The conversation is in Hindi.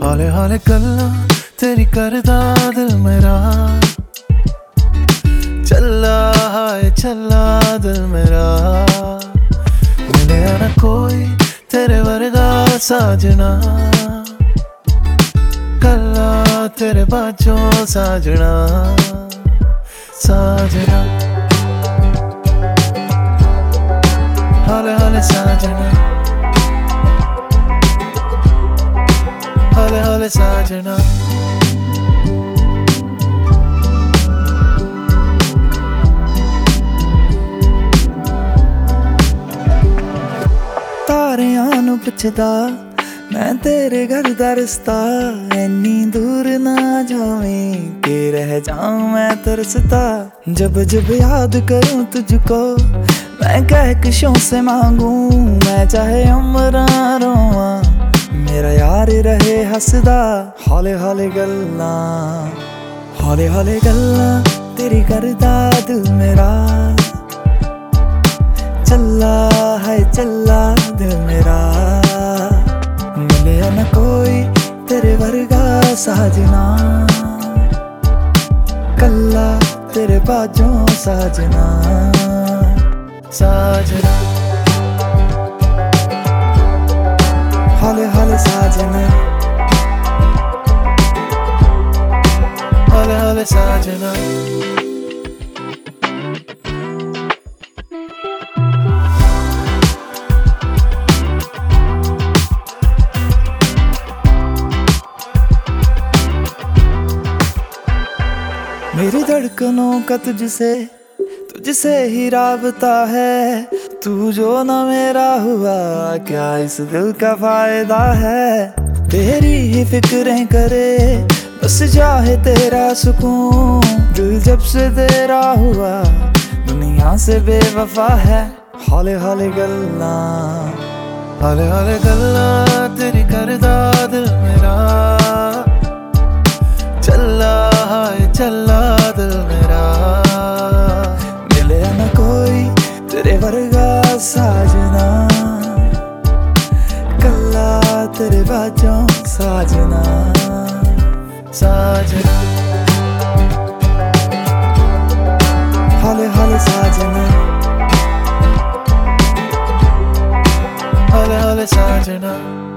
हौले हौले गल्लां तेरी करदा दिल मेरा, चला हाय चला दिल मेरा। मिले ना कोई तेरे वर्गा साजना, कल्ला तेरे बाजों साजना साजना। हौले हौले साजना, हौले हौले साजना। तारियां नू पुछदा मैं तेरे घर दा रिश्ता, इन्नी दूर ना जावें के रह जाऊं मैं तरसता। जब जब याद करूं तुझको मैं कहकशों से मांगूं, मैं चाहे उम्र रोवां मेरा यार रहे हसदा। हौले हौले गल्लां, हौले हौले गल्लां तेरी करदा दिल मेरा, चला है चला दिल मेरा। मिले न कोई तेरे वर्गा साजना, कल्ला तेरे बाजों साजना साजना। हौले हौले साजना, हौले हौले साजना। मेरी धड़कनों का तुझसे ही राबता है, तू जो ना मेरा हुआ क्या इस दिल का फायदा है। तेरी ही फिक्रें करे बस चाहे तेरा सुकून, दिल जब से तेरा हुआ दुनिया से बेवफा है। हौले हौले गल्लां, हौले हौले गल्लां तेरी करदा दिल मेरा, चला हाय चला दिल मेरा। मिले न कोई तेरे वर्गा साजना, कल्ला तेरे बाजों साजना साजना। हौले हौले साजना, हौले हौले साजना।